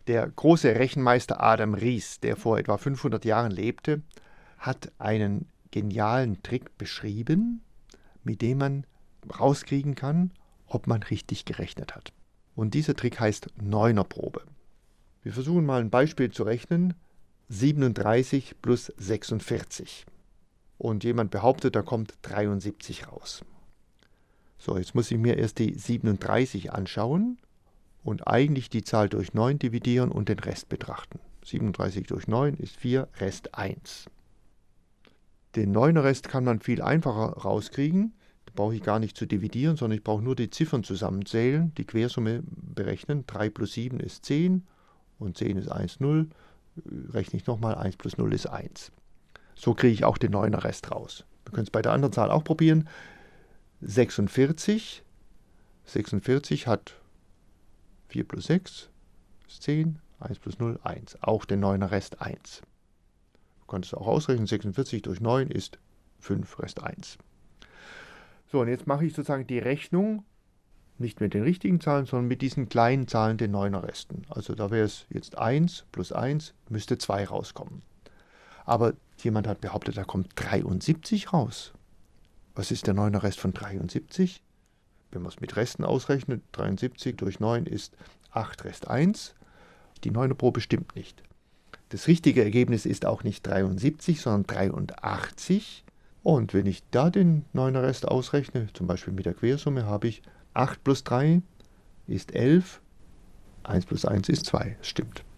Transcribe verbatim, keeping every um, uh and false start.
Der große Rechenmeister Adam Ries, der vor etwa fünfhundert Jahren lebte, hat einen genialen Trick beschrieben, mit dem man rauskriegen kann, ob man richtig gerechnet hat. Und dieser Trick heißt Neunerprobe. Wir versuchen mal ein Beispiel zu rechnen. siebenunddreißig plus sechsundvierzig. Und jemand behauptet, da kommt dreiundsiebzig raus. So, jetzt muss ich mir erst die siebenunddreißig anschauen und eigentlich die Zahl durch neun dividieren und den Rest betrachten. siebenunddreißig durch neun ist vier, Rest eins. Den Neuner-Rest kann man viel einfacher rauskriegen. Da brauche ich gar nicht zu dividieren, sondern ich brauche nur die Ziffern zusammenzählen, die Quersumme berechnen. drei plus sieben ist zehn und zehn ist eins, null. Rechne ich nochmal, eins plus null ist eins. So kriege ich auch den Neuner-Rest raus. Wir können es bei der anderen Zahl auch probieren. sechsundvierzig. sechsundvierzig hat vier plus sechs ist zehn, eins plus null, eins. Auch den Neuner-Rest eins. Du kannst es auch ausrechnen, sechsundvierzig durch neun ist fünf, Rest eins. So, und jetzt mache ich sozusagen die Rechnung, nicht mit den richtigen Zahlen, sondern mit diesen kleinen Zahlen, den Neuner-Resten. Also da wäre es jetzt eins plus eins, müsste zwei rauskommen. Aber jemand hat behauptet, da kommt dreiundsiebzig raus. Was ist der Neuner-Rest von dreiundsiebzig? Wenn man es mit Resten ausrechnet, dreiundsiebzig durch neun ist acht, Rest eins. Die Neunerprobe stimmt nicht. Das richtige Ergebnis ist auch nicht dreiundsiebzig, sondern dreiundachtzig. Und wenn ich da den Neuner-Rest ausrechne, zum Beispiel mit der Quersumme, habe ich acht plus drei ist elf, eins plus eins ist zwei. Stimmt.